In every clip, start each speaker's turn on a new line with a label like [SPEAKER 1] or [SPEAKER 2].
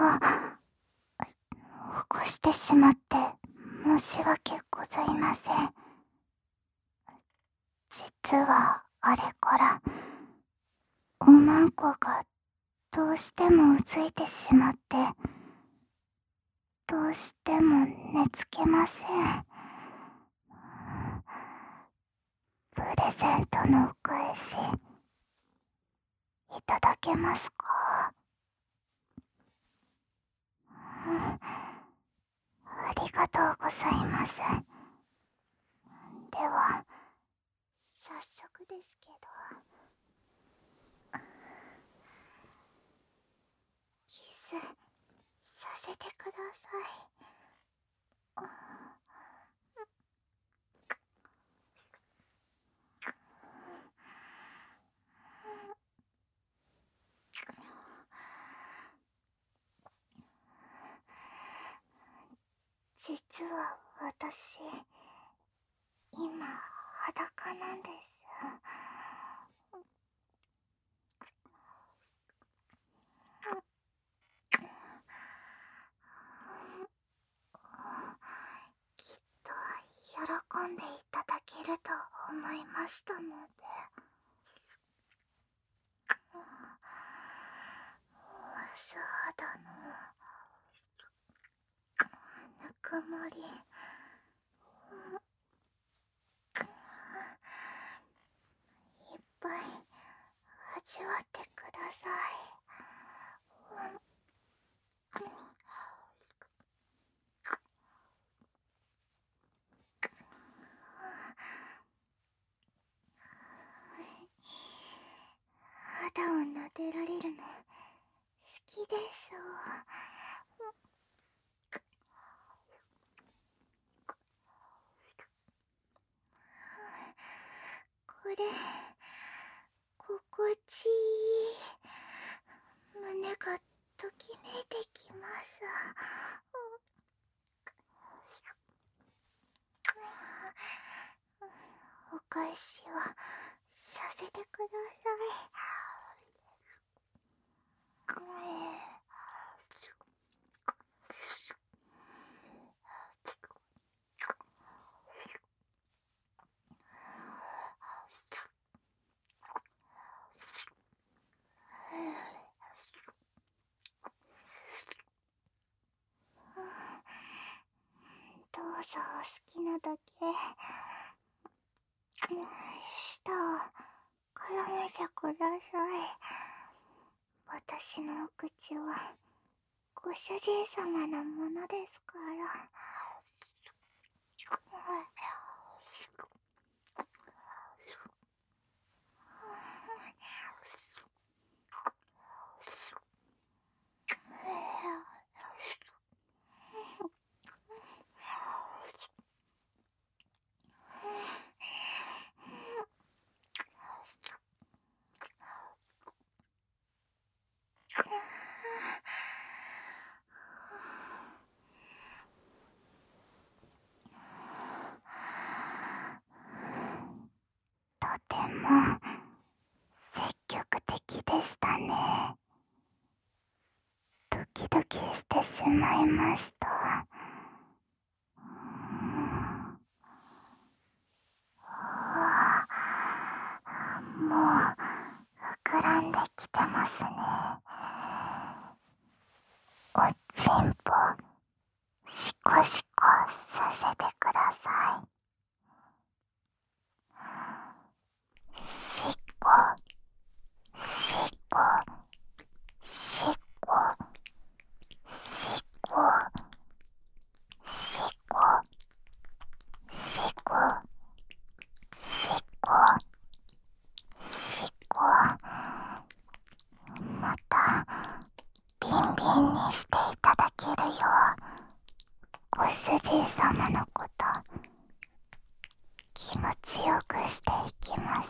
[SPEAKER 1] 起こしてしまって申し訳ございません。実はあれからおまんこがどうしてもうついてしまって、どうしても寝つけません。プレゼントのお返しいただけますか？ありがとうございます。では早速ですけど、キスさせてください。実は私、今裸なんです。きっと喜んでいただけると思いましたので。素肌のぬくもり、いっぱい味わってください。肌を撫でられるの好きです。これ心地いい。胸がときめいてきます。お返しをさせてください。どうぞお好きなだけ舌を絡めてください。私のお口はご主人様のものですから。とても積極的でしたね。ドキドキしてしまいました。もう膨らんできてますね。おちんぽシコシコさせてください。シコシコシコシコシコシコシコシコ、またビンビンにしていただけるよう、ご主人様のこと気持ちよくしていきます。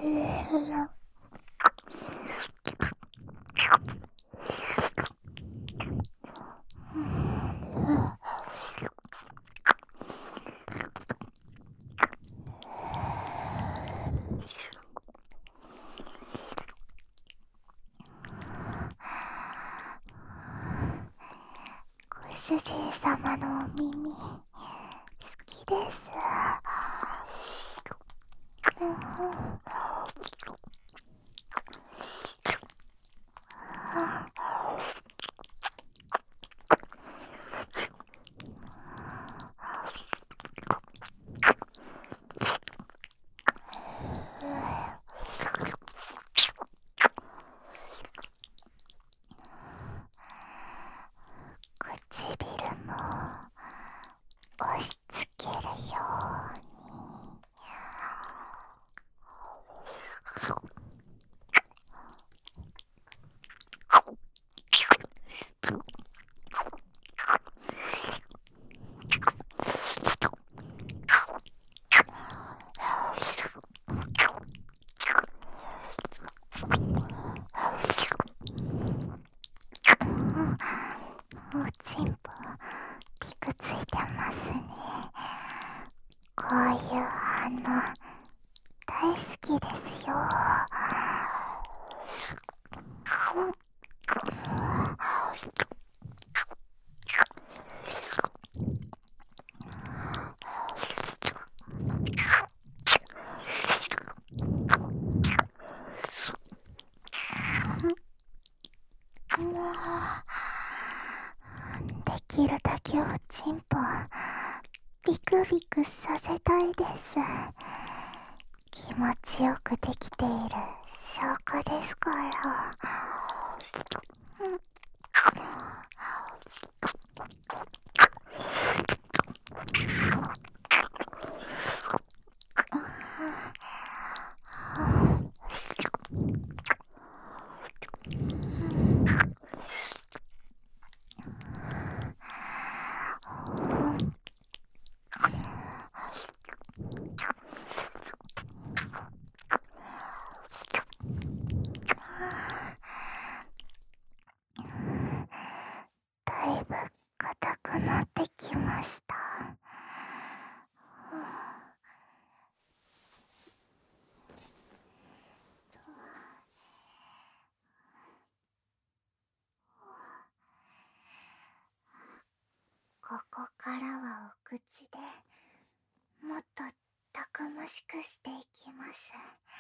[SPEAKER 1] ご主人様のお耳好きです。唇も押し付けるように。おちんぽピクついてますね。こういう反応大好きですよ。できるだけおちんぽビクビクさせたいです。気持ちよくできている証拠ですから。だいぶ硬くなってきました。ここからはお口でもっとたくましくしていきます。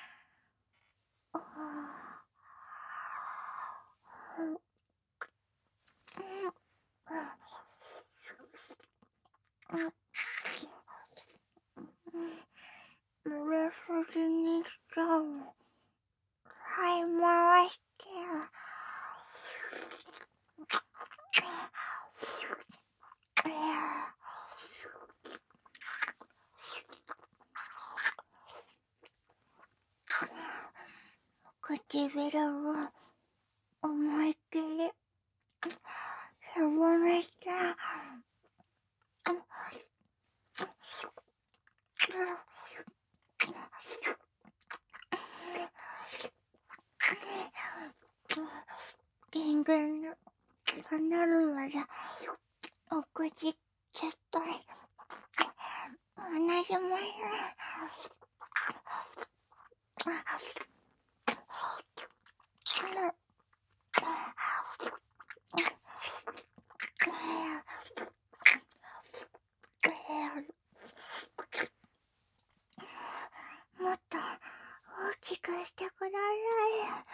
[SPEAKER 1] 売れ筋にしちゃう。はい、回してよ。唇を思いっきりしぼめて。リングがなるまでお口ちょっと同じもの。もっと大きくしてください。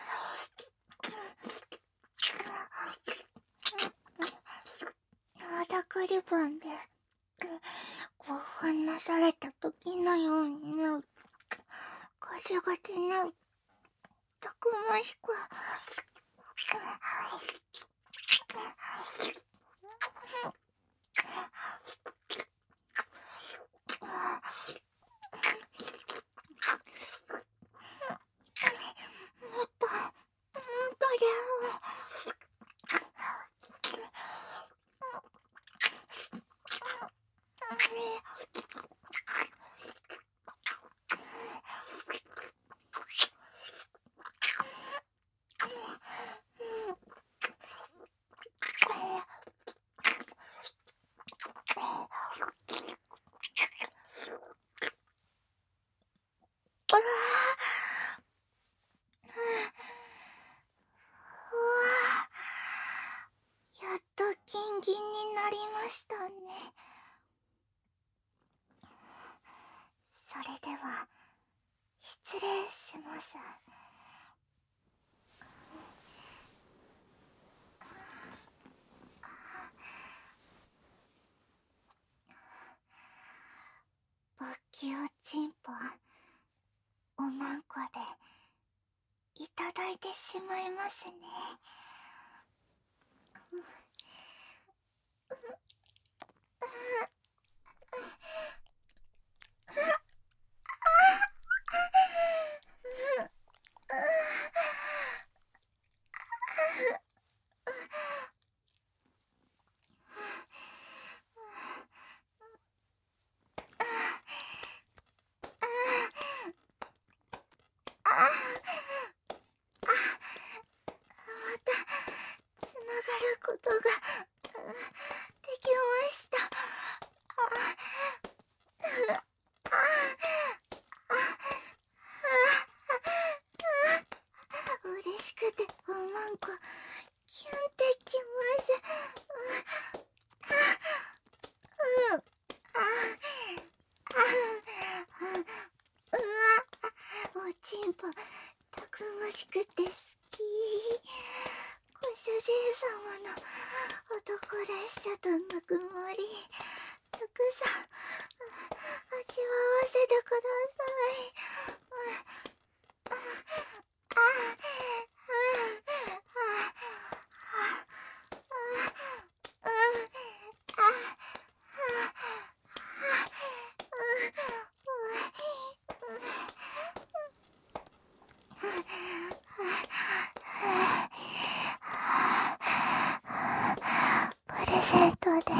[SPEAKER 1] 肌クリボンで興奮なされた時のようにガシガシね、たくましく。もっとだよ。 失礼します。勃起おちんぽおまんこでいただいてしまいますね。つながることができました。嬉しくておまんこキュンってきます。おちんぽたくましくて好き。ご主人様の男らしさとぬくもりたくさん味わわせてください。プレゼントで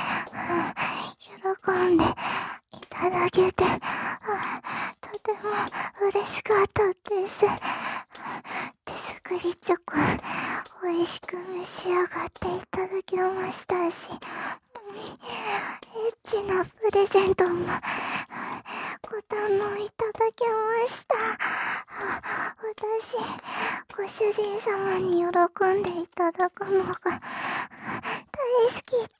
[SPEAKER 1] 喜んでいただけてとても嬉しかったです。手作りチョコ美味しく召し上がっていただきましたし、エッチなプレゼントもご堪能いただきました。私、ご主人様に喜んでいただくのが大好きです。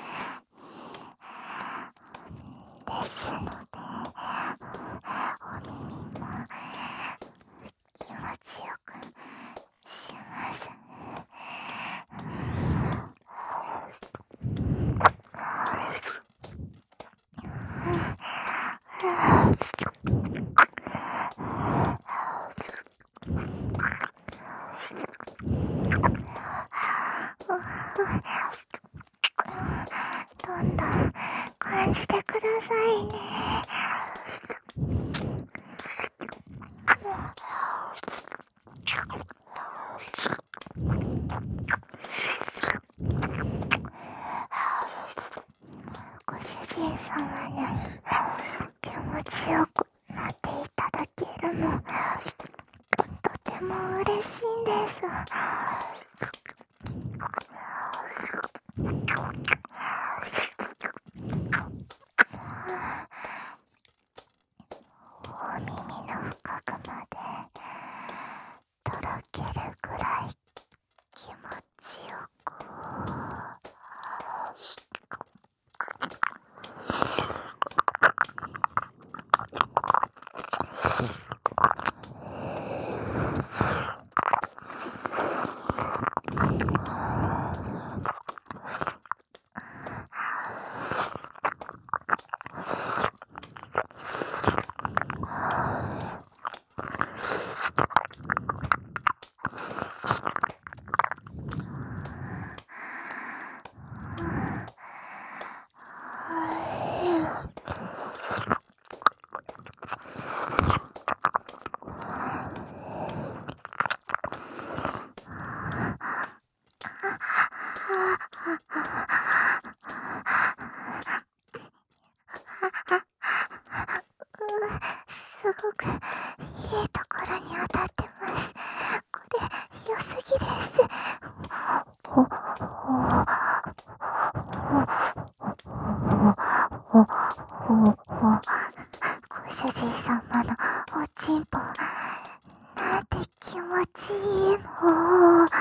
[SPEAKER 1] ですので、お耳も気持ちよくします。どんどん感じてくださいね。ご主人様に気持ちよくなっていただけるのとても嬉しいんです。お耳の深くまでとろけるくらい気持ちよく。すごくいいところに当たってます。これ良すぎです。ご主人様のおちんぽなんて気持ちいいの。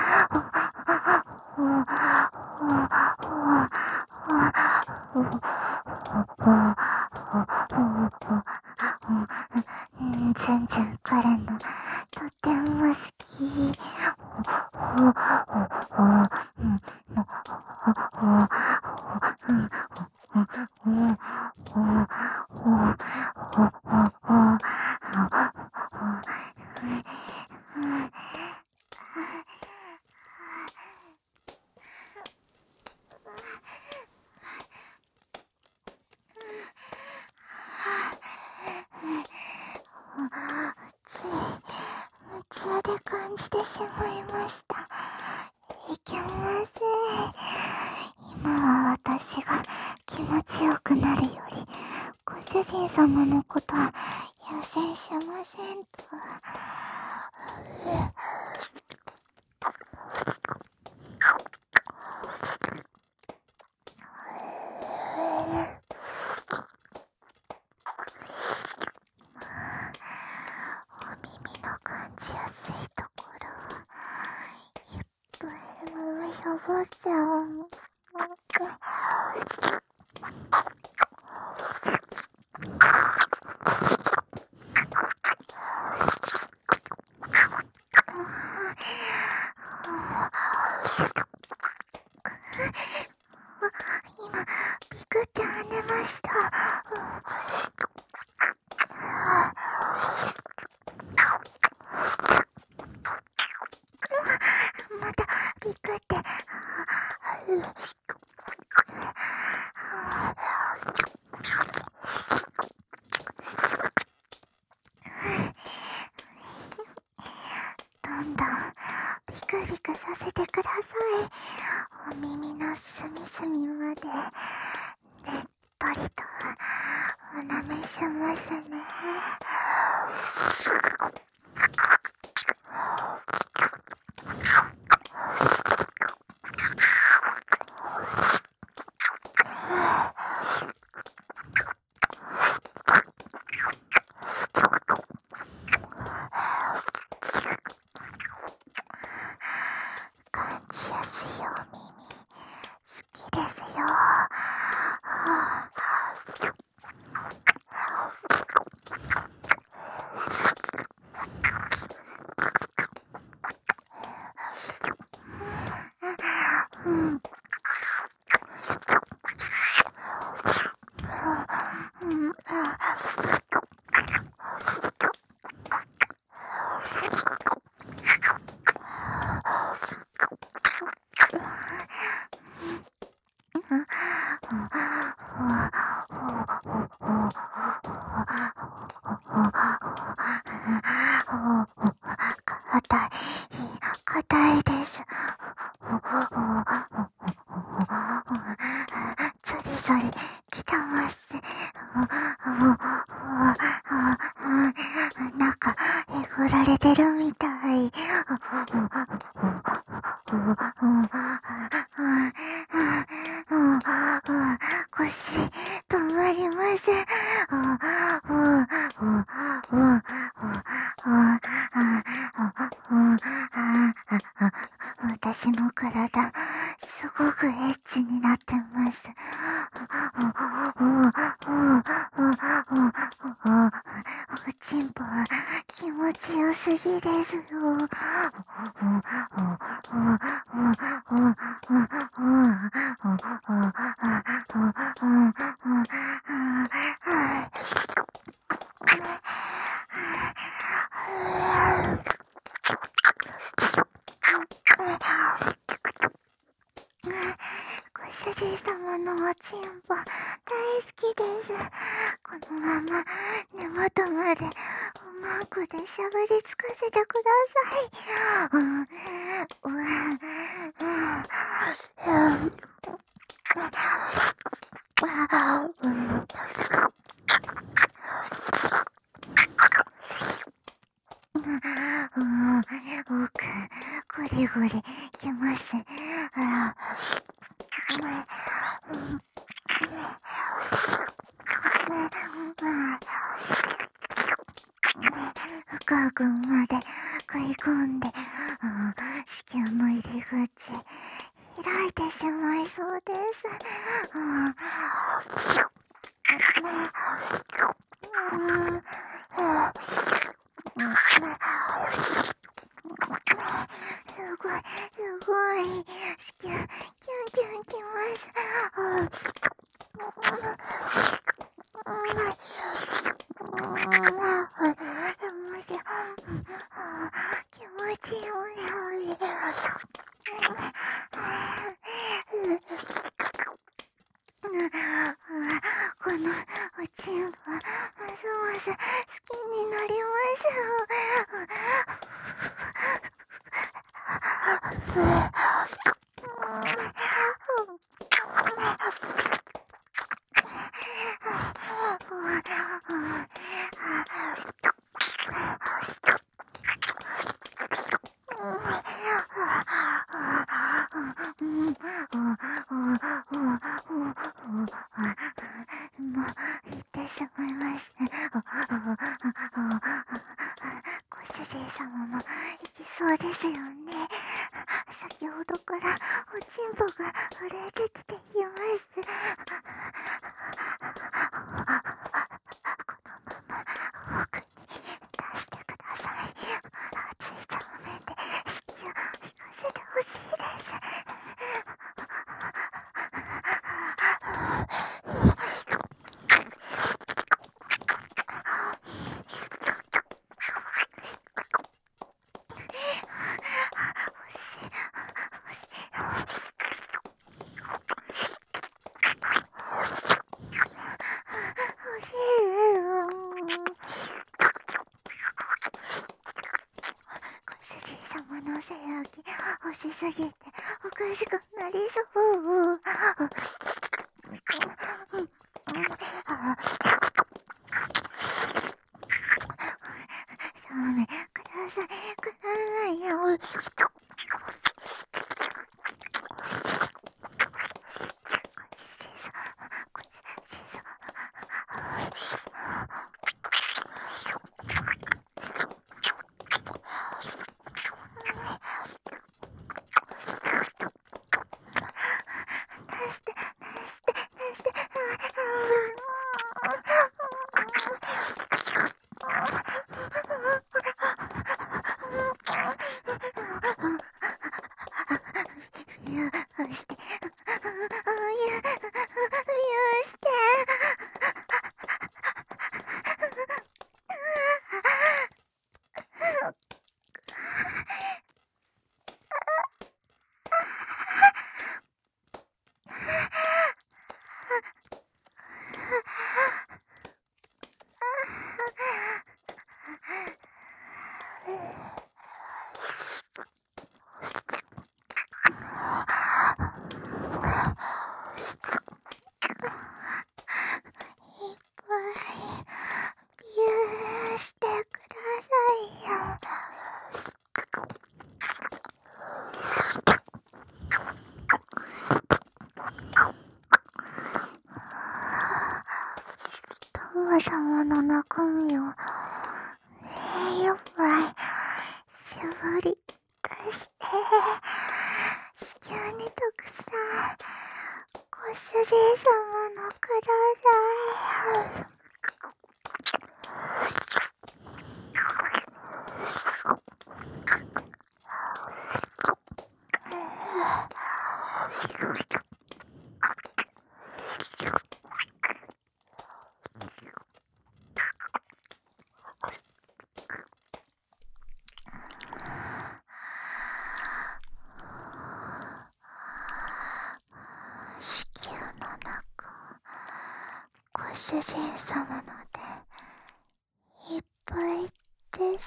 [SPEAKER 1] ズンズンくるのとても好き。つい夢中で感じてしまいました。いけません。今は私が気持ちよくなるよりご主人様のことは優先しませんと。お耳の感じやすいところいっぱいまましゃぼっちゃう。今ビクって跳ねました。またビクってどんどんビクビクさせてください。お耳の隅々までねっとりとおなめしますね。感じやすいお耳好きですよ。硬いです。ゾリゾリきてます。なんかえぐられてるみたい。腰止まりません。私の体すごくエッチになってます。おちんぽは気持ちよすぎですよ。ご主人様のおちんぽ大好きです。このまま根元までうまくでしゃぶりつかせてください。奥ゴリゴリきます。深くまで食い込んで、子宮の入り口開いてしまいそうです。 キュンキュンきます。気持ちいい。このおちんぽますます好きになります。もう行ってしまいます。ご主人様も行きそうですよね。先ほどからおちんぽが震えてきています。このまま奥に出してください。熱い茶面で息を引かせてほしいです。ご主人様の背焼き欲しすぎておかしくなりそう。そうめんください。くださいよ。してくださいよ。友様の中身を精一杯絞り出して子宮にたくさんご主人様の体へ。子宮の中、ご主人様のでいっぱいです。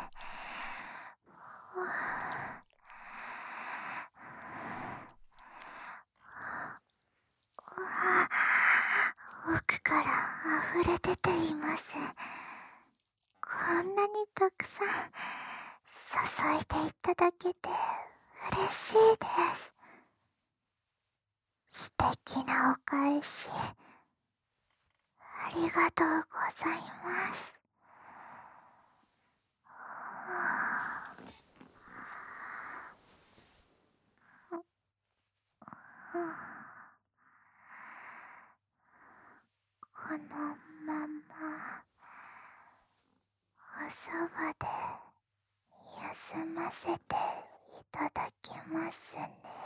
[SPEAKER 1] 奥から溢れ出ています。こんなにたくさん注いでいただけて嬉しいです。素敵なお返しありがとうございます。このままそばで休ませていただきますね。